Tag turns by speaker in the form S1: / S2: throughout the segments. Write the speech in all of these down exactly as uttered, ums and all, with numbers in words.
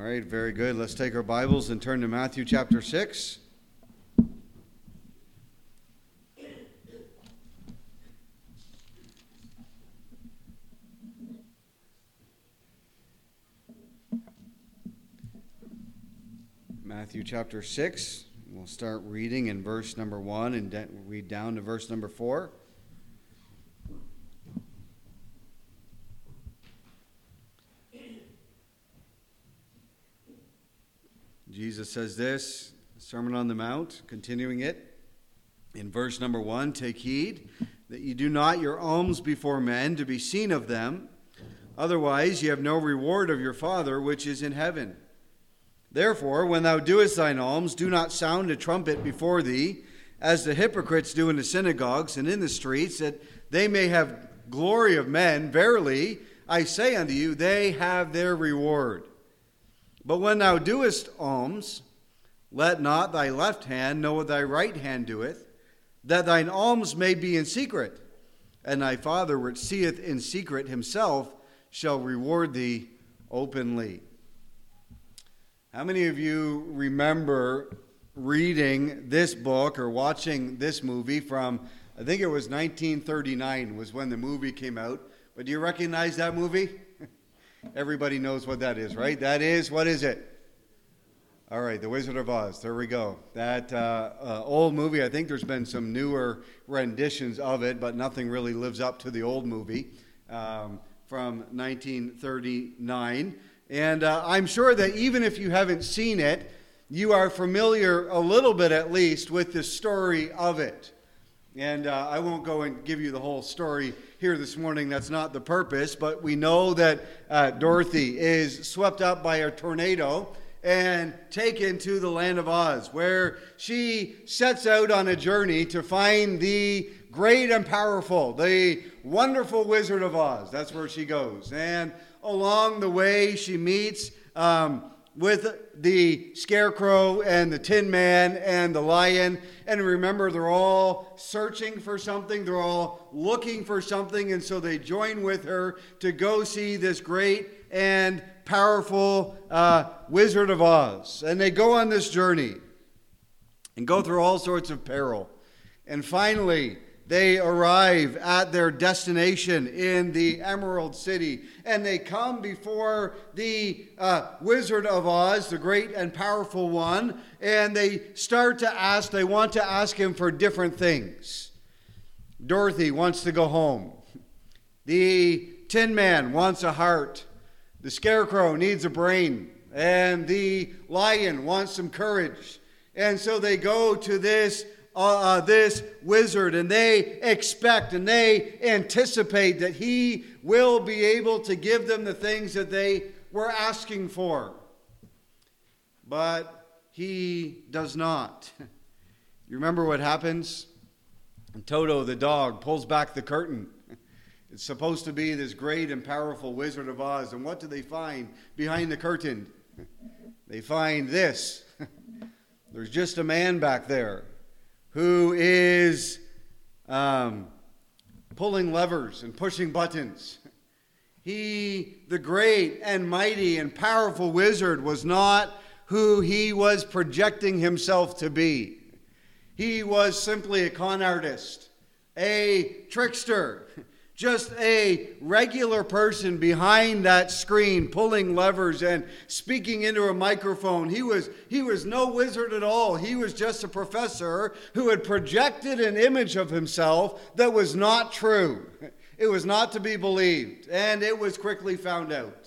S1: right, very good. Let's take our Bibles and turn to Matthew chapter six. Matthew chapter six. We'll start reading in verse number one and de- read down to verse number four. Jesus says this, Sermon on the Mount, continuing it. In verse number one, take heed that you do not your alms before men to be seen of them. Otherwise ye have no reward of your Father which is in heaven. Therefore, when thou doest thine alms, do not sound a trumpet before thee, as the hypocrites do in the synagogues and in the streets, that they may have glory of men. Verily, I say unto you, they have their reward. But when thou doest alms, let not thy left hand know what thy right hand doeth, that thine alms may be in secret, and thy Father which seeth in secret himself shall reward thee openly. How many of you remember reading this book or watching this movie from, I think it was nineteen thirty-nine was when the movie came out. But do you recognize that movie? Everybody knows what that is, right? That is, what is it? All right, The Wizard of Oz. There we go. That uh, uh, old movie, I think there's been some newer renditions of it, but nothing really lives up to the old movie um, from nineteen thirty-nine. And uh, I'm sure that even if you haven't seen it, you are familiar a little bit at least with the story of it. And uh, I won't go and give you the whole story here this morning. That's not the purpose. But we know that uh, Dorothy is swept up by a tornado and taken to the land of Oz, where she sets out on a journey to find the great and powerful, the wonderful Wizard of Oz. That's where she goes. And along the way, she meets um, with the Scarecrow and the Tin Man and the Lion. And remember, they're all searching for something. They're all looking for something. And so they join with her to go see this great and powerful uh, Wizard of Oz. And they go on this journey and go through all sorts of peril. And finally, they arrive at their destination in the Emerald City, and they come before the uh, Wizard of Oz, the great and powerful one, and they start to ask, they want to ask him for different things. Dorothy wants to go home. The Tin Man wants a heart. The Scarecrow needs a brain. And the Lion wants some courage. And so they go to this Uh, uh, this wizard, and they expect and they anticipate that he will be able to give them the things that they were asking for. But he does not. You remember what happens? Toto, the dog, pulls back the curtain. It's supposed to be this great and powerful Wizard of Oz, and what do they find behind the curtain? They find this. There's just a man back there who is um, pulling levers and pushing buttons. He, the great and mighty and powerful wizard, was not who he was projecting himself to be. He was simply a con artist, a trickster, just a regular person behind that screen pulling levers and speaking into a microphone. He was, he was no wizard at all. He was just a professor who had projected an image of himself that was not true. It was not to be believed, and it was quickly found out.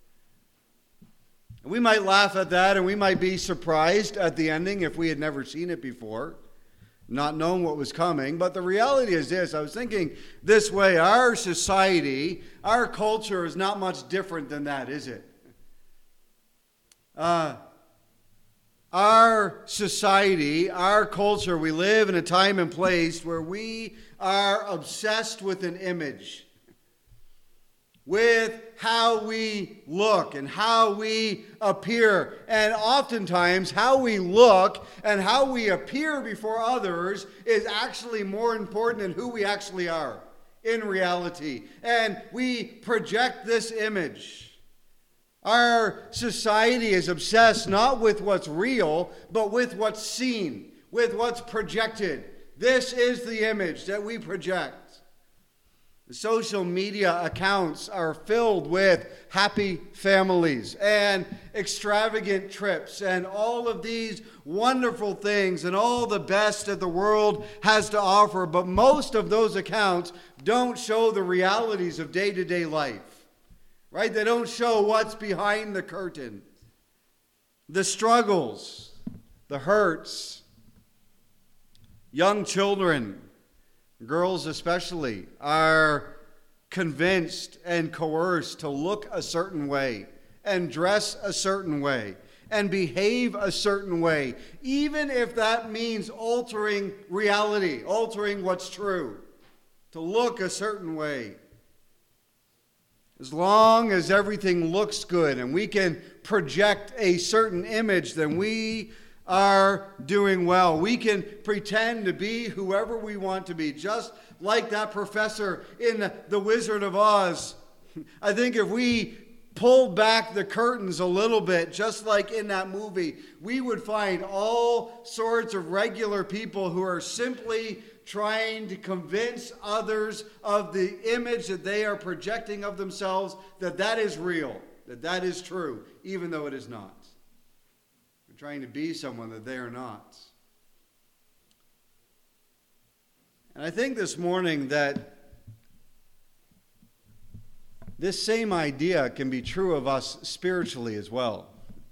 S1: We might laugh at that, and we might be surprised at the ending if we had never seen it before, not knowing what was coming. But the reality is this. I was thinking this way. Our society, our culture is not much different than that, is it? Uh, our society, our culture, we live in a time and place where we are obsessed with an image, with how we look and how we appear. And oftentimes, how we look and how we appear before others is actually more important than who we actually are in reality. And we project this image. Our society is obsessed not with what's real, but with what's seen, with what's projected. This is the image that we project. The social media accounts are filled with happy families and extravagant trips and all of these wonderful things and all the best that the world has to offer. But most of those accounts don't show the realities of day-to-day life, right? They don't show what's behind the curtain. The struggles, the hurts. Young children, girls especially, are convinced and coerced to look a certain way and dress a certain way and behave a certain way, even if that means altering reality, altering what's true, to look a certain way. As long as everything looks good and we can project a certain image, then we are doing well. We can pretend to be whoever we want to be, just like that professor in The Wizard of Oz. I think if we pulled back the curtains a little bit, just like in that movie, we would find all sorts of regular people who are simply trying to convince others of the image that they are projecting of themselves, that that is real, that that is true, even though it is not. Trying to be someone that they are not. And I think this morning that this same idea can be true of us spiritually as well.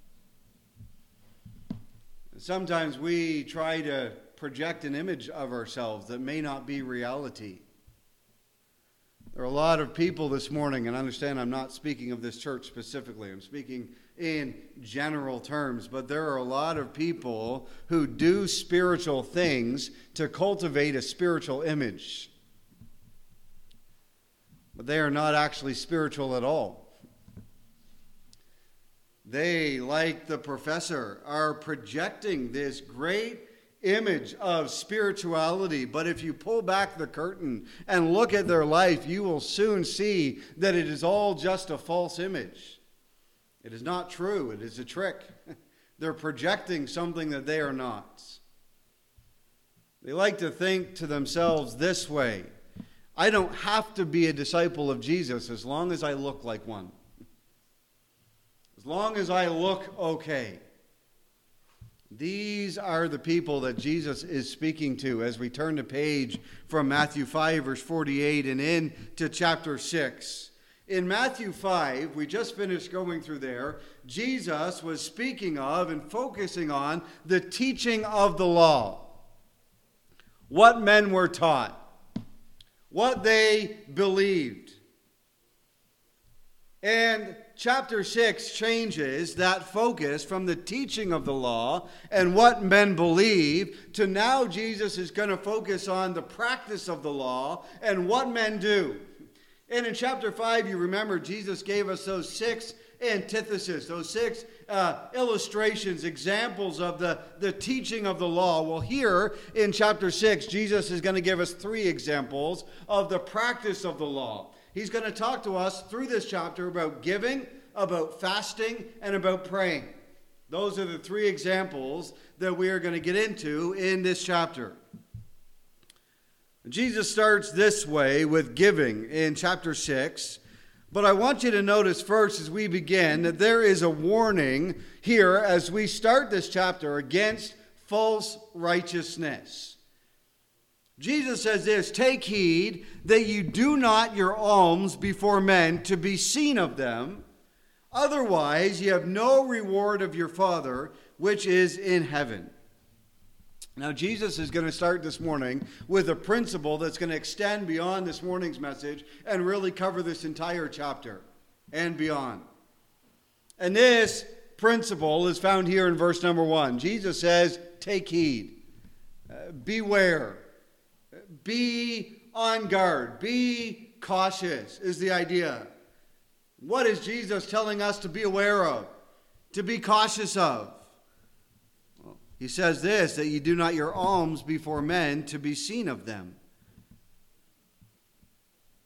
S1: Sometimes we try to project an image of ourselves that may not be reality. There are a lot of people this morning, and understand I'm not speaking of this church specifically, I'm speaking in general terms, but there are a lot of people who do spiritual things to cultivate a spiritual image. But they are not actually spiritual at all. They, like the professor, are projecting this great image of spirituality, but if you pull back the curtain and look at their life, you will soon see that it is all just a false image. It is not true. It is a trick. They're projecting something that they are not. They like to think to themselves this way: I don't have to be a disciple of Jesus as long as I look like one. As long as I look okay. These are the people that Jesus is speaking to as we turn the page from Matthew five, verse forty-eight, and into chapter six. In Matthew five, we just finished going through there, Jesus was speaking of and focusing on the teaching of the law. What men were taught. What they believed. And chapter six changes that focus from the teaching of the law and what men believe to now Jesus is going to focus on the practice of the law and what men do. And in chapter five, you remember Jesus gave us those six antitheses, those six uh, illustrations, examples of the, the teaching of the law. Well, here in chapter six, Jesus is going to give us three examples of the practice of the law. He's going to talk to us through this chapter about giving, about fasting, and about praying. Those are the three examples that we are going to get into in this chapter. Jesus starts this way with giving in chapter six. But I want you to notice first as we begin that there is a warning here as we start this chapter against false righteousness. Jesus says this: take heed that you do not your alms before men to be seen of them. Otherwise you have no reward of your Father which is in heaven. Now, Jesus is going to start this morning with a principle that's going to extend beyond this morning's message and really cover this entire chapter and beyond. And this principle is found here in verse number one. Jesus says, take heed, uh, beware, be on guard, be cautious is the idea. What is Jesus telling us to be aware of, to be cautious of? He says this, that you do not your alms before men to be seen of them.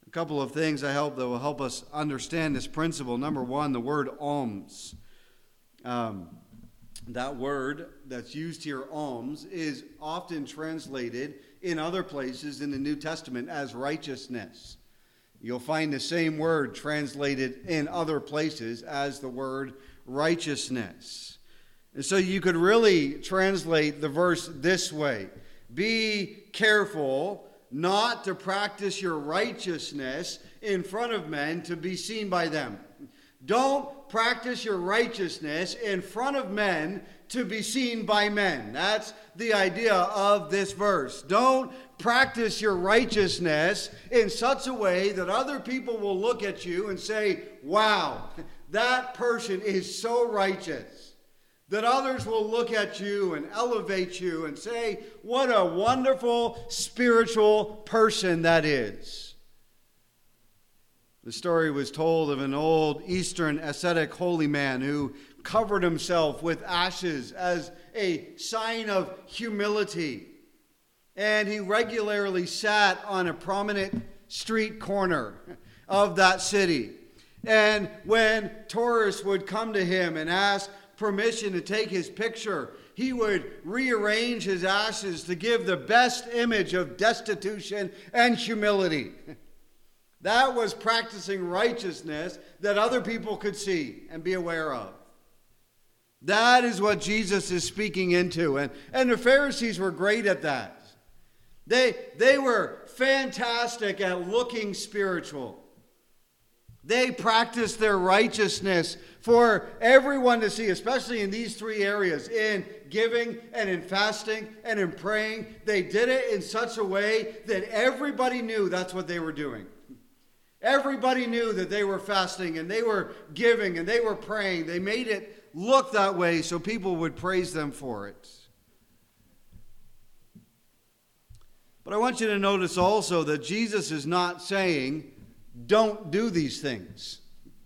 S1: A couple of things I hope that will help us understand this principle. Number one, the word alms. Um, that word that's used here, alms, is often translated in other places in the New Testament as righteousness. You'll find the same word translated in other places as the word righteousness. And so you could really translate the verse this way: be careful not to practice your righteousness in front of men to be seen by them. Don't practice your righteousness in front of men to be seen by men. That's the idea of this verse. Don't practice your righteousness in such a way that other people will look at you and say, wow, that person is so righteous. That others will look at you and elevate you and say, what a wonderful spiritual person that is. The story was told of an old Eastern ascetic holy man who covered himself with ashes as a sign of humility. And he regularly sat on a prominent street corner of that city. And when tourists would come to him and ask permission to take his picture, he would rearrange his ashes to give the best image of destitution and humility. That was practicing righteousness that other people could see and be aware of. That is what Jesus is speaking into. And, and the Pharisees were great at that. They, they were fantastic at looking spiritual. They practiced their righteousness for everyone to see, especially in these three areas, in giving and in fasting and in praying. They did it in such a way that everybody knew that's what they were doing. Everybody knew that they were fasting and they were giving and they were praying. They made it look that way so people would praise them for it. But I want you to notice also that Jesus is not saying, don't do these things.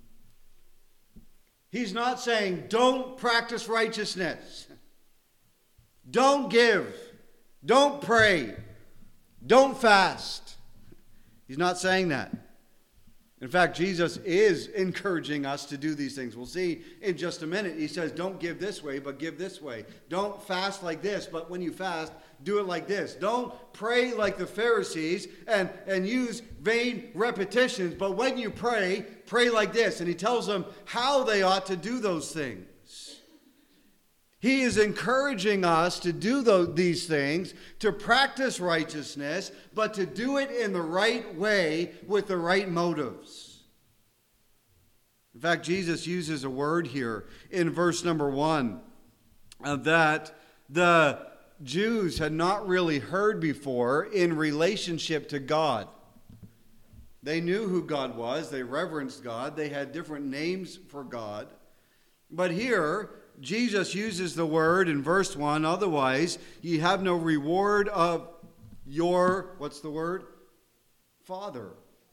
S1: He's not saying, don't practice righteousness. Don't give. Don't pray. Don't fast. He's not saying that. In fact, Jesus is encouraging us to do these things. We'll see in just a minute. He says, don't give this way, but give this way. Don't fast like this, but when you fast, do it like this. Don't pray like the Pharisees and, and use vain repetitions, but when you pray, pray like this. And he tells them how they ought to do those things. He is encouraging us to do those, these things, to practice righteousness, but to do it in the right way with the right motives. In fact, Jesus uses a word here in verse number one uh, that the Jews had not really heard before in relationship to God. They knew who God was. They reverenced God. They had different names for God. But here, Jesus uses the word in verse one, otherwise ye have no reward of your, what's the word? Father.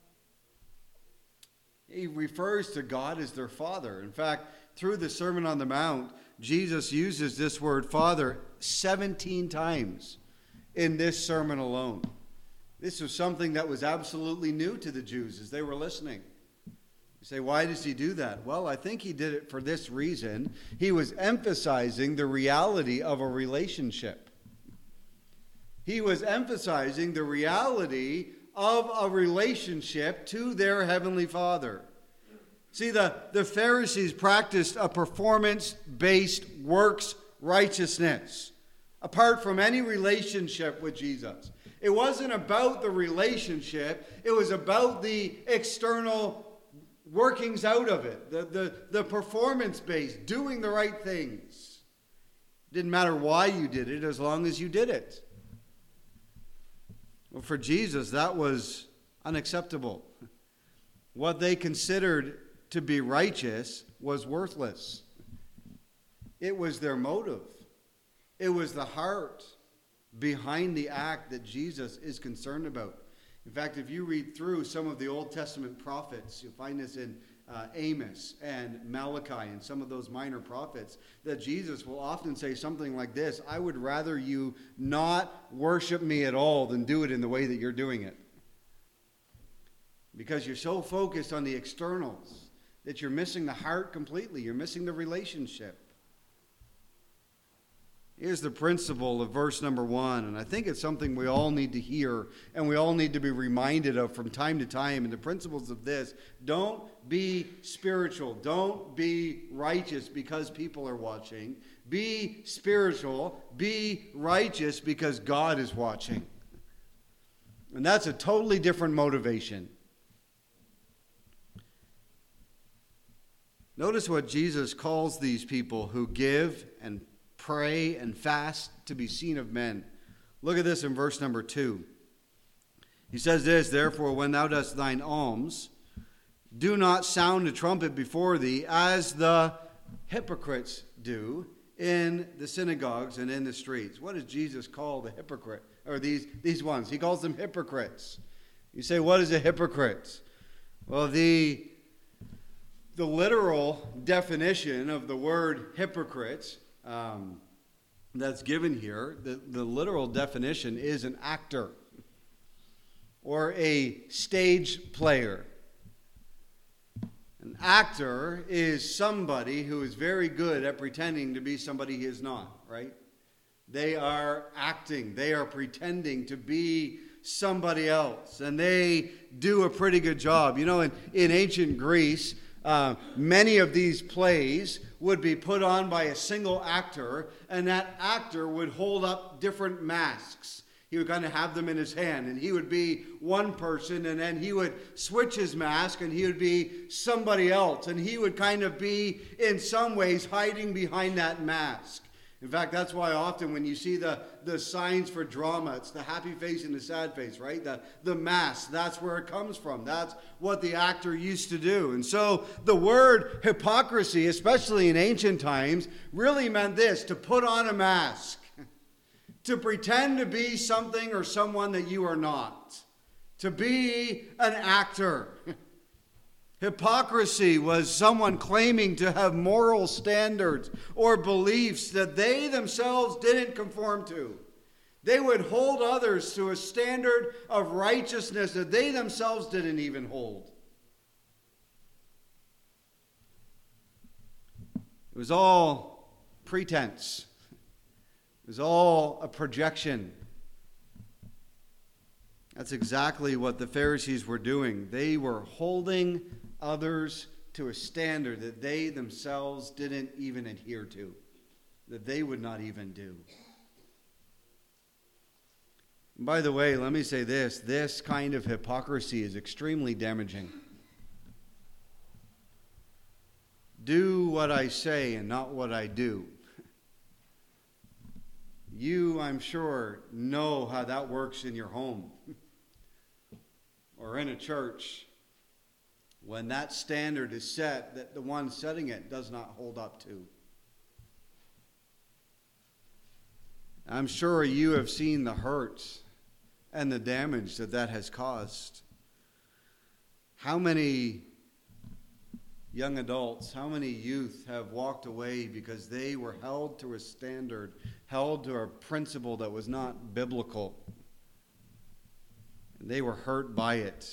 S1: He refers to God as their Father. In fact, through the Sermon on the Mount, Jesus uses this word Father seventeen times in this sermon alone. This was something that was absolutely new to the Jews as they were listening. You say, why does he do that? Well, I think he did it for this reason. He was emphasizing the reality of a relationship. He was emphasizing the reality of a relationship to their Heavenly Father. See, the, the Pharisees practiced a performance-based works righteousness, apart from any relationship with Jesus. It wasn't about the relationship. It was about the external workings out of it, the, the, the performance-based, doing the right things. It didn't matter why you did it as long as you did it. Well, for Jesus, that was unacceptable. What they considered to be righteous was worthless. It was their motive. It was the heart behind the act that Jesus is concerned about. In fact, if you read through some of the Old Testament prophets, you'll find this in uh, Amos and Malachi and some of those minor prophets, that Jesus will often say something like this: I would rather you not worship me at all than do it in the way that you're doing it. because you're so focused on the externals that you're missing the heart completely. You're missing the relationship. Here's the principle of verse number one, and I think it's something we all need to hear and we all need to be reminded of from time to time. And the principles of this: don't be spiritual. Don't be righteous because people are watching. Be spiritual. Be righteous because God is watching. And that's a totally different motivation. Notice what Jesus calls these people who give and pray and fast to be seen of men. Look at this in verse number two. He says this: therefore, when thou dost thine alms, do not sound a trumpet before thee, as the hypocrites do in the synagogues and in the streets. What does Jesus call the hypocrite, or these, these ones? He calls them hypocrites. You say, what is a hypocrite? Well, the, the literal definition of the word hypocrites um, that's given here, the, the literal definition is an actor or a stage player. An actor is somebody who is very good at pretending to be somebody he is not, right? They are acting. They are pretending to be somebody else. And they do a pretty good job. You know, in, in ancient Greece, uh, many of these plays would be put on by a single actor, and that actor would hold up different masks. He would kind of have them in his hand, and he would be one person, and then he would switch his mask, and he would be somebody else, and he would kind of be, in some ways, hiding behind that mask. In fact, that's why often when you see the, the signs for drama, it's the happy face and the sad face, right? The, the mask, that's where it comes from. That's what the actor used to do. And so the word hypocrisy, especially in ancient times, really meant this: to put on a mask. To pretend to be something or someone that you are not. To be an actor. Hypocrisy was someone claiming to have moral standards or beliefs that they themselves didn't conform to. They would hold others to a standard of righteousness that they themselves didn't even hold. It was all pretense. It was all a projection. That's exactly what the Pharisees were doing. They were holding others to a standard that they themselves didn't even adhere to, that they would not even do. And by the way, let me say this: this kind of hypocrisy is extremely damaging. Do what I say and not what I do. You, I'm sure, know how that works in your home or in a church when that standard is set that the one setting it does not hold up to. I'm sure you have seen the hurt and the damage that that has caused. How many young adults, how many youth have walked away because they were held to a standard, held to a principle that was not biblical, and they were hurt by it.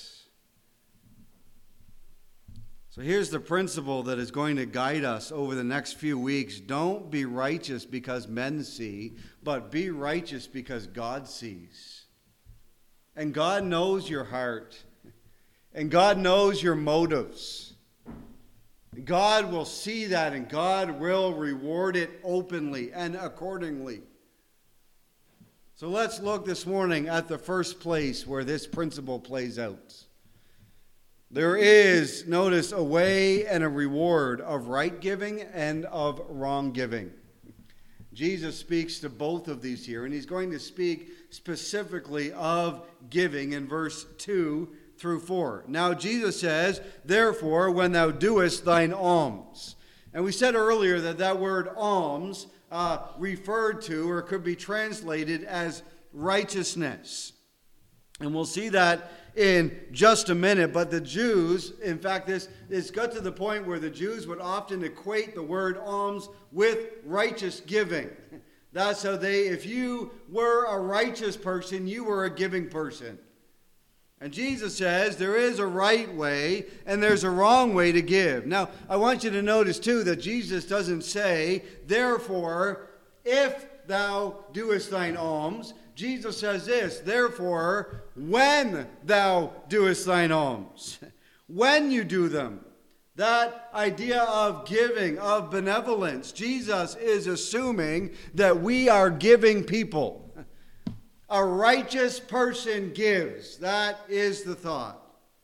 S1: So here's the principle that is going to guide us over the next few weeks. Don't be righteous because men see, but be righteous because God sees. And God knows your heart. And God knows your motives. God will see that, and God will reward it openly and accordingly. So let's look this morning at the first place where this principle plays out. There is, notice, a way and a reward of right giving and of wrong giving. Jesus speaks to both of these here, and he's going to speak specifically of giving in verse two through four. Now Jesus says, therefore, when thou doest thine alms. And we said earlier that that word alms uh, referred to, or could be translated as righteousness. And we'll see that in just a minute. But the Jews, in fact, this it's got to the point where the Jews would often equate the word alms with righteous giving. That's how they, if you were a righteous person, you were a giving person. And Jesus says there is a right way and there's a wrong way to give. Now, I want you to notice, too, that Jesus doesn't say, therefore, if thou doest thine alms. Jesus says this, therefore, when thou doest thine alms. When you do them. That idea of giving, of benevolence. Jesus is assuming that we are giving people. A righteous person gives. That is the thought.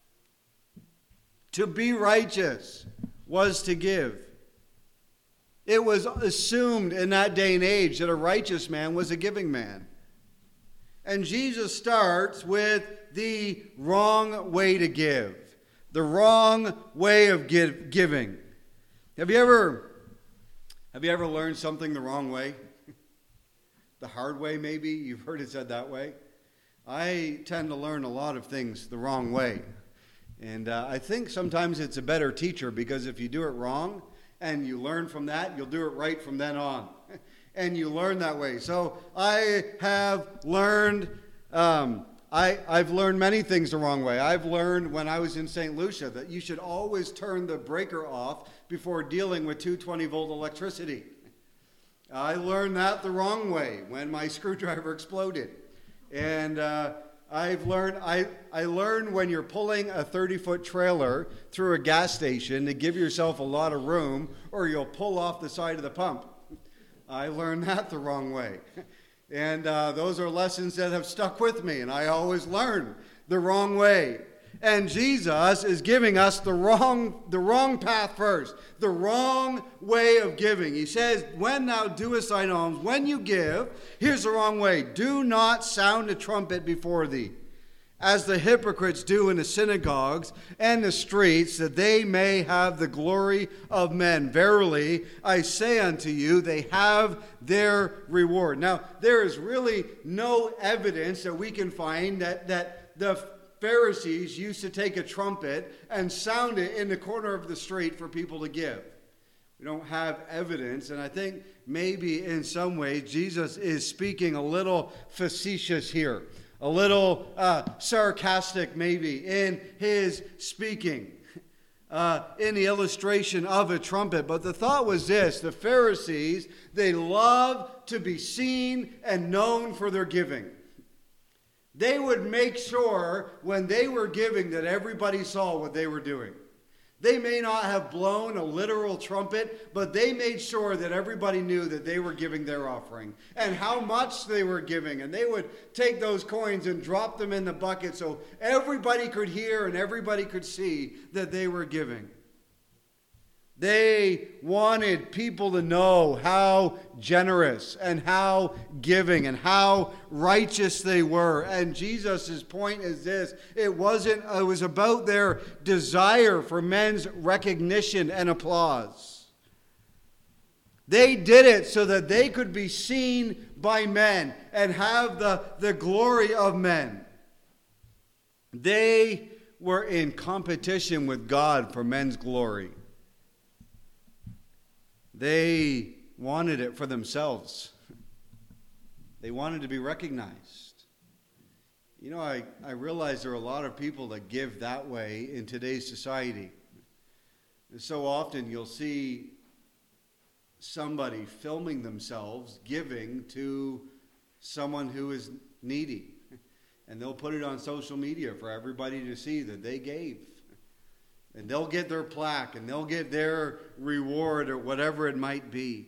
S1: To be righteous was to give. It was assumed in that day and age that a righteous man was a giving man. And Jesus starts with the wrong way to give. The wrong way of give, giving. Have you ever, have you ever learned something the wrong way? The hard way, maybe. You've heard it said that way. I tend to learn a lot of things the wrong way. And uh, I think sometimes it's a better teacher, because if you do it wrong and you learn from that, you'll do it right from then on. And you learn that way. So I have learned, um, I, I've learned many things the wrong way. I've learned when I was in Saint Lucia that you should always turn the breaker off before dealing with two hundred twenty volt electricity. I learned that the wrong way when my screwdriver exploded. And uh, I've learned, I, I learned when you're pulling a thirty foot trailer through a gas station to give yourself a lot of room, or you'll pull off the side of the pump. I learned that the wrong way. And uh, those are lessons that have stuck with me, and I always learn the wrong way. And Jesus is giving us the wrong, the wrong path first, the wrong way of giving. He says, when thou doest thine alms, when you give, here's the wrong way. Do not sound a trumpet before thee, as the hypocrites do in the synagogues and the streets, that they may have the glory of men. Verily, I say unto you, they have their reward. Now, there is really no evidence that we can find that, that the Pharisees used to take a trumpet and sound it in the corner of the street for people to give. We don't have evidence, and I think maybe in some ways Jesus is speaking a little facetious here, a little uh, sarcastic maybe in his speaking, uh, in the illustration of a trumpet. But the thought was this: the Pharisees, they love to be seen and known for their giving. They would make sure when they were giving that everybody saw what they were doing. They may not have blown a literal trumpet, but they made sure that everybody knew that they were giving their offering and how much they were giving. And they would take those coins and drop them in the bucket so everybody could hear and everybody could see that they were giving. They wanted people to know how generous and how giving and how righteous they were. And Jesus' point is this: it wasn't, it was about their desire for men's recognition and applause. They did it so that they could be seen by men and have the, the glory of men. They were in competition with God for men's glory. They wanted it for themselves. They wanted to be recognized. You know, I, I realize there are a lot of people that give that way in today's society. And so often you'll see somebody filming themselves giving to someone who is needy. And they'll put it on social media for everybody to see that they gave. And they'll get their plaque, and they'll get their reward, or whatever it might be.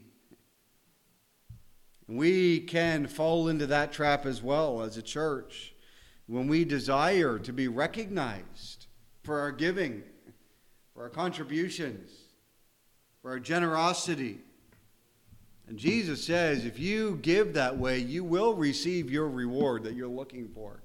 S1: We can fall into that trap as well as a church when we desire to be recognized for our giving, for our contributions, for our generosity. And Jesus says, if you give that way, you will receive your reward that you're looking for.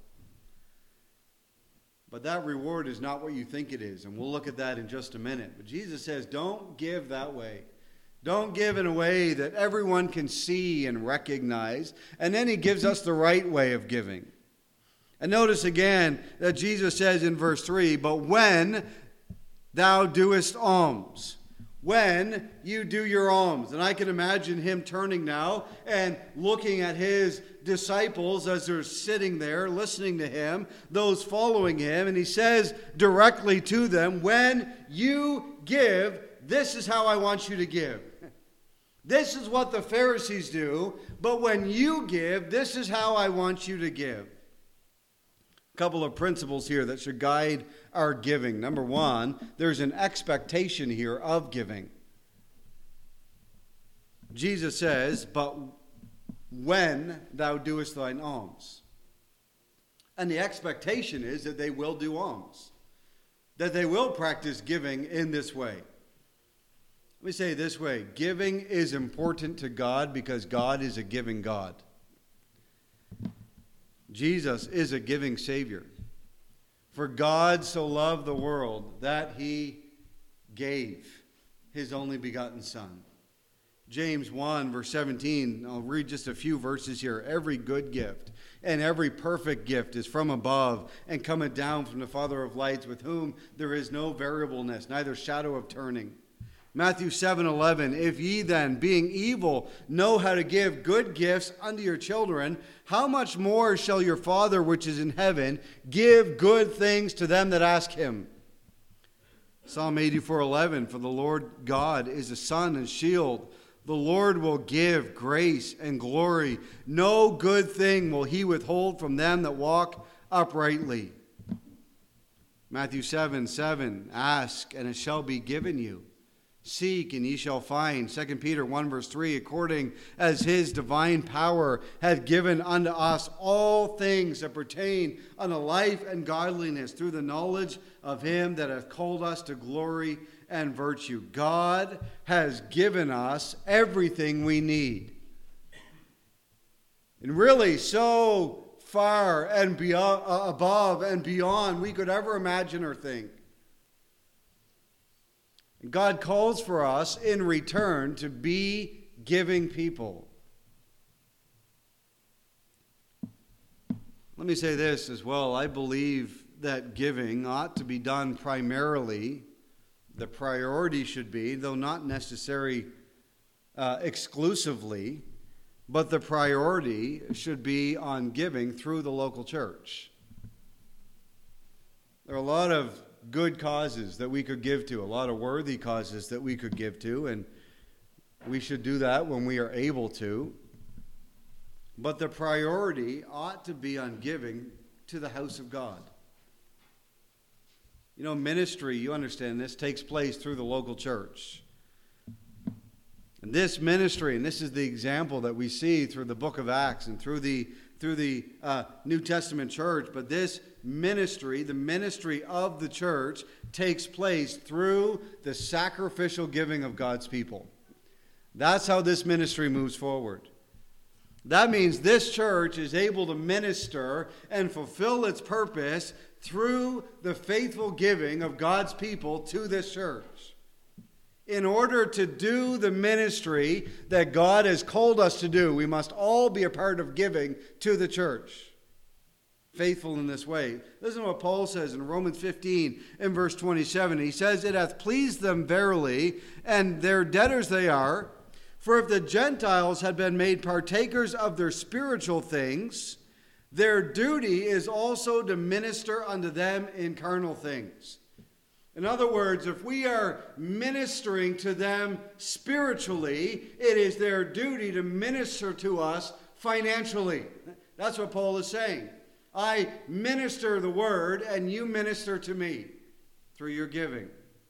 S1: But that reward is not what you think it is. And we'll look at that in just a minute. But Jesus says, don't give that way. Don't give in a way that everyone can see and recognize. And then he gives us the right way of giving. And notice again that Jesus says in verse three, but when thou doest alms. when you do your alms. And I can imagine him turning now and looking at his disciples as they're sitting there listening to him, those following him, and he says directly to them, when you give, this is how I want you to give. This is what the Pharisees do, but when you give, this is how I want you to give. A couple of principles here that should guide our giving. Number one, there's an expectation here of giving. Jesus says, but when thou doest thine alms. And the expectation is that they will do alms, that they will practice giving in this way. Let me say it this way. Giving is important to God because God is a giving God. Jesus is a giving Savior. For God so loved the world that he gave his only begotten Son. James one, verse seventeen, I'll read just a few verses here. Every good gift and every perfect gift is from above and cometh down from the Father of lights, with whom there is no variableness, neither shadow of turning. Matthew seven eleven, if ye then, being evil, know how to give good gifts unto your children, how much more shall your Father which is in heaven give good things to them that ask him? Psalm eighty-four eleven, for the Lord God is a sun and shield. The Lord will give grace and glory. No good thing will he withhold from them that walk uprightly. Matthew seven seven, ask and it shall be given you. Seek, and ye shall find. Second Peter one, verse three, according as his divine power hath given unto us all things that pertain unto life and godliness, through the knowledge of him that hath called us to glory and virtue. God has given us everything we need. And really so far and beyond, uh, above and beyond we could ever imagine or think. God calls for us in return to be giving people. Let me say this as well. I believe that giving ought to be done primarily, the priority should be, though not necessary uh, exclusively, but the priority should be on giving through the local church. There are a lot of good causes that we could give to, a lot of worthy causes that we could give to, and we should do that when we are able to. But the priority ought to be on giving to the house of God. You know, ministry, you understand this, takes place through the local church. And this ministry, and this is the example that we see through the book of Acts and through the through the uh, New Testament church, but this ministry, the ministry of the church, takes place through the sacrificial giving of God's people. That's how this ministry moves forward. That means this church is able to minister and fulfill its purpose through the faithful giving of God's people to this church. In order to do the ministry that God has called us to do, we must all be a part of giving to the church. Faithful in this way. Listen to what Paul says in Romans fifteen in verse twenty-seven. He says, it hath pleased them verily, and their debtors they are. For if the Gentiles had been made partakers of their spiritual things, their duty is also to minister unto them in carnal things. In other words, if we are ministering to them spiritually, it is their duty to minister to us financially. That's what Paul is saying. I minister the word, and you minister to me through your giving.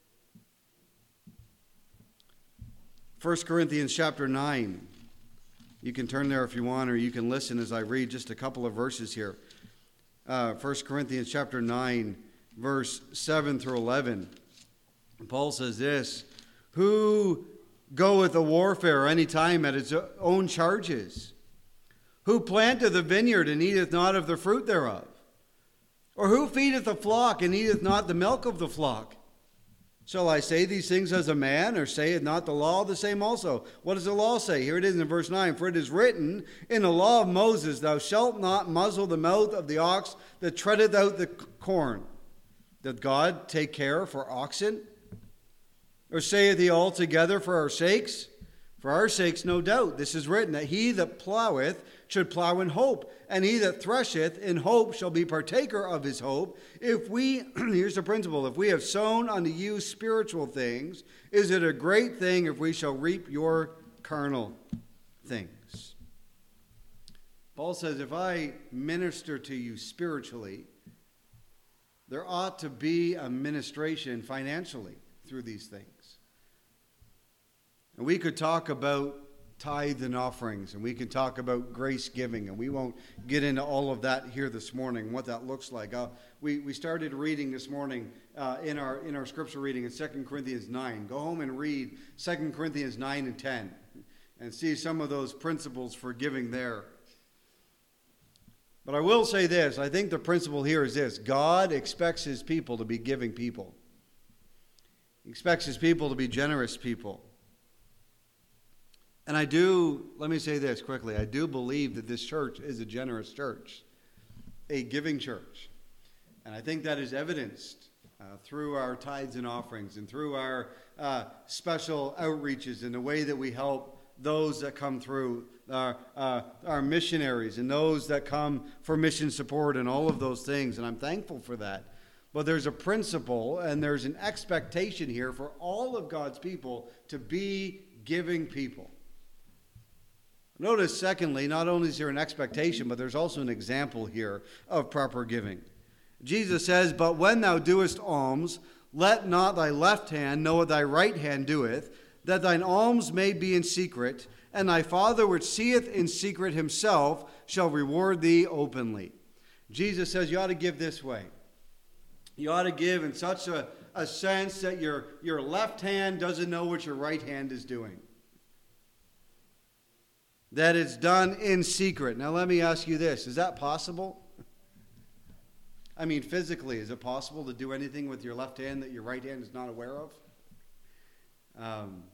S1: First Corinthians chapter nine. You can turn there if you want, or you can listen as I read just a couple of verses here. Uh, First Corinthians chapter nine, verse seven through eleven. Paul says this, who goeth a warfare any time at his own charges? Who planteth a vineyard and eateth not of the fruit thereof? Or who feedeth a flock and eateth not the milk of the flock? Shall I say these things as a man, or saith not the law the same also? What does the law say? Here it is in verse nine. For it is written in the law of Moses, thou shalt not muzzle the mouth of the ox that treadeth out the corn. Did God take care for oxen? Or saith he altogether for our sakes? For our sakes, no doubt. This is written, that he that ploweth should plow in hope, and he that thresheth in hope shall be partaker of his hope. If we, here's the principle, if we have sown unto you spiritual things, is it a great thing if we shall reap your carnal things? Paul says, if I minister to you spiritually, there ought to be a ministration financially through these things. And we could talk about tithe and offerings, and we could talk about grace giving, and we won't get into all of that here this morning, what that looks like. Uh, we, we started reading this morning uh, in our in our scripture reading in Second Corinthians nine. Go home and read Second Corinthians nine and ten and see some of those principles for giving there. But I will say this, I think the principle here is this: God expects his people to be giving people. He expects his people to be generous people. And I do, let me say this quickly, I do believe that this church is a generous church, a giving church. And I think that is evidenced uh, through our tithes and offerings and through our uh, special outreaches and the way that we help those that come through, our, uh, our missionaries and those that come for mission support and all of those things. And I'm thankful for that. But there's a principle and there's an expectation here for all of God's people to be giving people. Notice, secondly, not only is there an expectation, but there's also an example here of proper giving. Jesus says, but when thou doest alms, let not thy left hand know what thy right hand doeth, that thine alms may be in secret, and thy Father which seeth in secret himself shall reward thee openly. Jesus says you ought to give this way. You ought to give in such a, a sense that your, your left hand doesn't know what your right hand is doing. That it's done in secret. Now let me ask you this. Is that possible? I mean, physically, is it possible to do anything with your left hand that your right hand is not aware of? Um,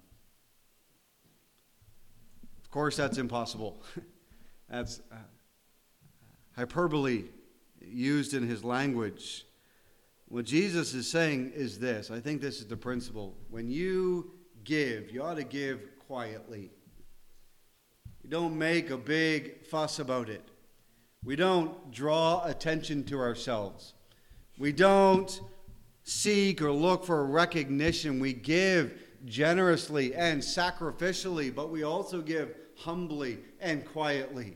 S1: of course, that's impossible. That's uh, hyperbole used in his language. What Jesus is saying is this. I think this is the principle. When you give, you ought to give quietly. We don't make a big fuss about it. We don't draw attention to ourselves. We don't seek or look for recognition. We give generously and sacrificially, but we also give humbly and quietly.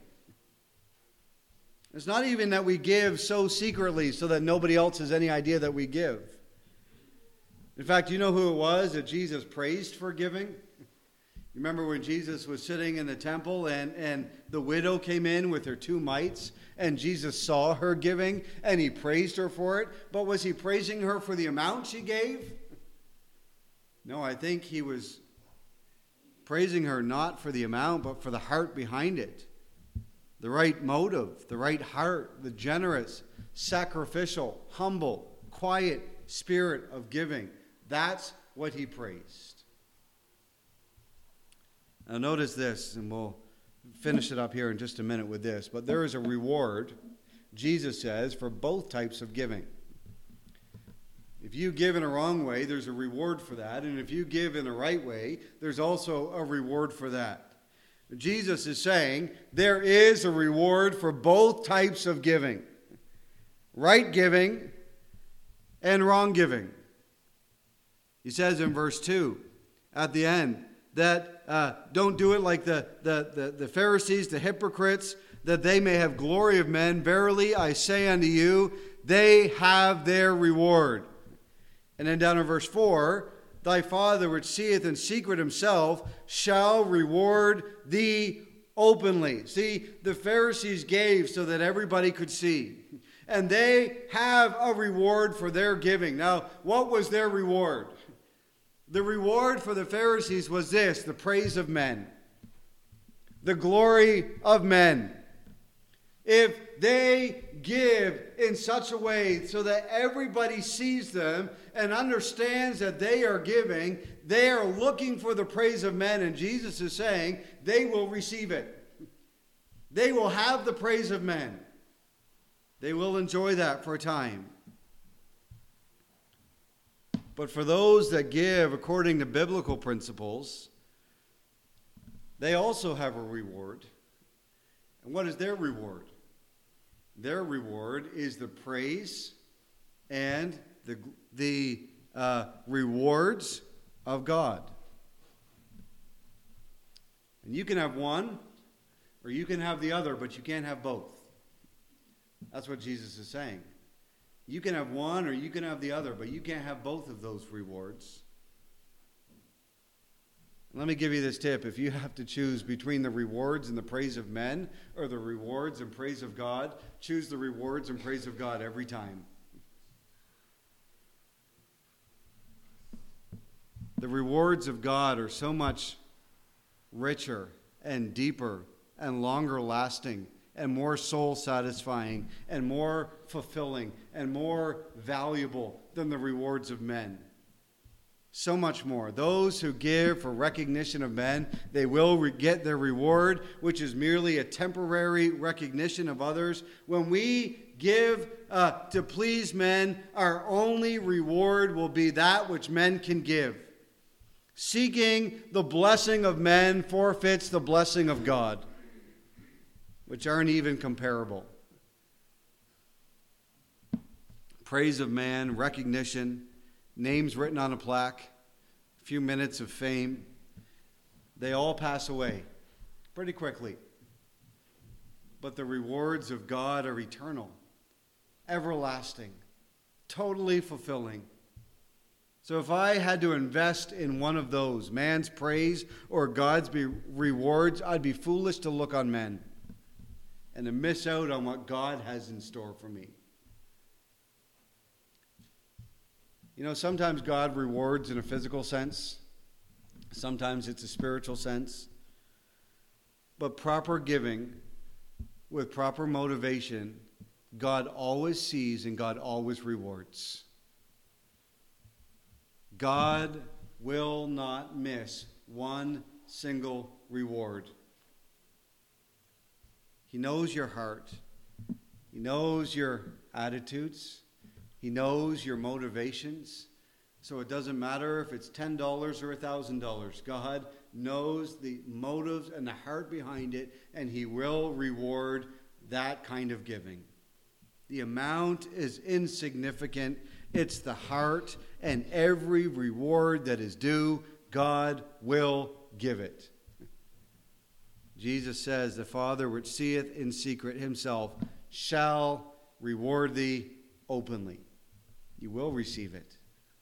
S1: It's not even that we give so secretly so that nobody else has any idea that we give. In fact, you know who it was that Jesus praised for giving? You remember when Jesus was sitting in the temple and, and the widow came in with her two mites and Jesus saw her giving and he praised her for it. But was he praising her for the amount she gave? No, I think he was praising her not for the amount but for the heart behind it. The right motive, the right heart, the generous, sacrificial, humble, quiet spirit of giving. That's what he praised. Now notice this, and we'll finish it up here in just a minute with this. But there is a reward, Jesus says, for both types of giving. If you give in a wrong way, there's a reward for that. And if you give in the right way, there's also a reward for that. Jesus is saying there is a reward for both types of giving. Right giving and wrong giving. He says in verse two, at the end, that uh, don't do it like the, the, the, the Pharisees, the hypocrites, that they may have glory of men. Verily I say unto you, they have their reward. And then down in verse four, thy Father which seeth in secret himself shall reward thee openly. See, the Pharisees gave so that everybody could see. And they have a reward for their giving. Now, what was their reward? The reward for the Pharisees was this, the praise of men, the glory of men. If they give in such a way so that everybody sees them and understands that they are giving, they are looking for the praise of men, and Jesus is saying they will receive it. They will have the praise of men. They will enjoy that for a time. But for those that give according to biblical principles, they also have a reward. And what is their reward? Their reward is the praise and the, the uh, rewards of God. And you can have one, or you can have the other, but you can't have both. That's what Jesus is saying. You can have one, or you can have the other, but you can't have both of those rewards. Let me give you this tip. If you have to choose between the rewards and the praise of men, or the rewards and praise of God, choose the rewards and praise of God every time. The rewards of God are so much richer and deeper and longer lasting and more soul satisfying and more fulfilling and more valuable than the rewards of men. So much more. Those who give for recognition of men, they will re- get their reward, which is merely a temporary recognition of others. When we give uh, to please men, our only reward will be that which men can give. Seeking the blessing of men forfeits the blessing of God, which aren't even comparable. Praise of man, recognition, names written on a plaque, a few minutes of fame, they all pass away pretty quickly. But the rewards of God are eternal, everlasting, totally fulfilling. So if I had to invest in one of those, man's praise or God's be rewards, I'd be foolish to look on men and to miss out on what God has in store for me. You know, sometimes God rewards in a physical sense. Sometimes it's a spiritual sense. But proper giving with proper motivation, God always sees and God always rewards. God will not miss one single reward. He knows your heart. He knows your attitudes. He knows your motivations. So it doesn't matter if it's ten dollars or one thousand dollars. God knows the motives and the heart behind it, and He will reward that kind of giving. The amount is insignificant. It's the heart, and every reward that is due, God will give it. Jesus says, the Father which seeth in secret himself shall reward thee openly. You will receive it.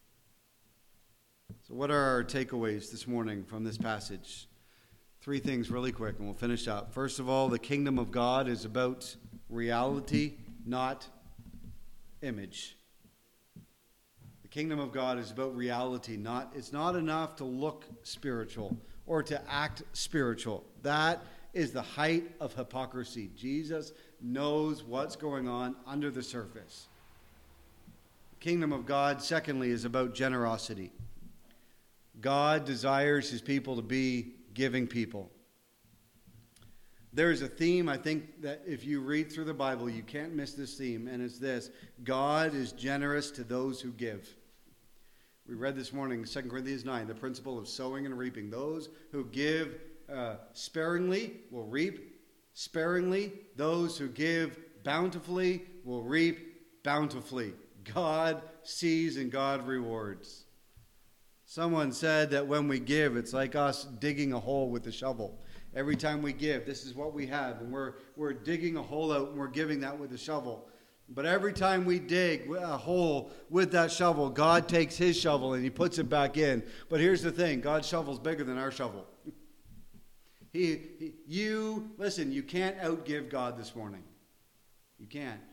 S1: So what are our takeaways this morning from this passage? Three things really quick, and we'll finish up. First of all, the kingdom of God is about reality, not image. The kingdom of God is about reality, not, it's not enough to look spiritual or to act spiritual. That is the height of hypocrisy. Jesus knows what's going on under the surface. The kingdom of God, secondly, is about generosity. God desires his people to be giving people. There's a theme, I think, that if you read through the Bible, you can't miss this theme, and it's this: God is generous to those who give. We read this morning, Second Corinthians nine, the principle of sowing and reaping. Those who give uh, sparingly will reap sparingly. Those who give bountifully will reap bountifully. God sees and God rewards. Someone said that when we give, it's like us digging a hole with a shovel. Every time we give, this is what we have, and we're, we're digging a hole out, and we're giving that with a shovel. But every time we dig a hole with that shovel, God takes his shovel and he puts it back in. But here's the thing: God's shovel's bigger than our shovel. He, he, you, listen, you can't outgive God this morning. You can't.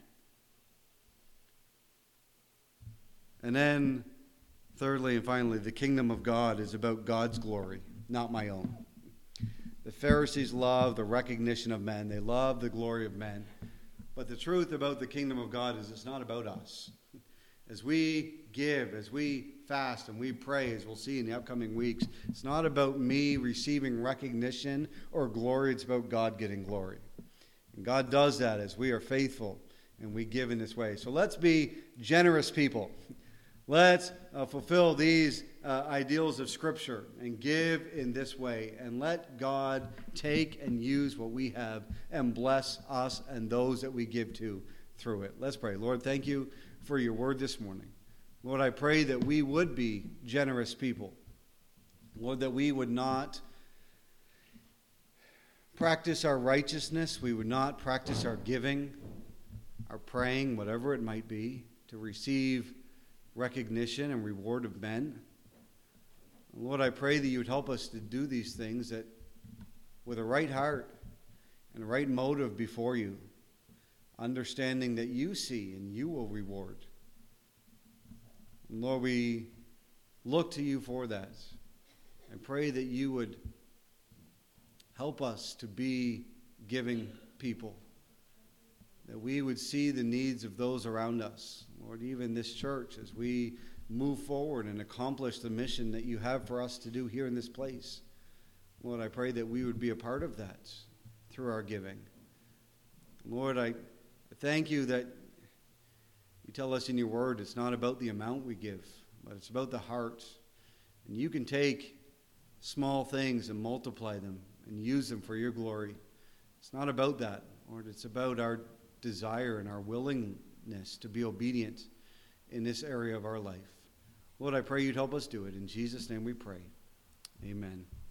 S1: And then, thirdly and finally, the kingdom of God is about God's glory, not my own. The Pharisees love the recognition of men. They love the glory of men. But the truth about the kingdom of God is it's not about us. As we give, as we fast and we pray, as we'll see in the upcoming weeks, it's not about me receiving recognition or glory. It's about God getting glory. And God does that as we are faithful and we give in this way. So let's be generous people. Let's uh, fulfill these uh, ideals of Scripture and give in this way. And let God take and use what we have and bless us and those that we give to through it. Let's pray. Lord, thank you for your word this morning. Lord, I pray that we would be generous people. Lord, that we would not practice our righteousness. We would not practice our giving, our praying, whatever it might be, to receive recognition and reward of men. Lord, I pray that you would help us to do these things that with a right heart and a right motive before you, understanding that you see and you will reward. And Lord, we look to you for that. I pray that you would help us to be giving people, that we would see the needs of those around us. Lord, even this church, as we move forward and accomplish the mission that you have for us to do here in this place. Lord, I pray that we would be a part of that through our giving. Lord, I thank you that you tell us in your word it's not about the amount we give, but it's about the heart. And you can take small things and multiply them and use them for your glory. It's not about that, Lord. It's about our desire and our willingness to be obedient in this area of our life. Lord, I pray you'd help us do it. In Jesus' name we pray. Amen.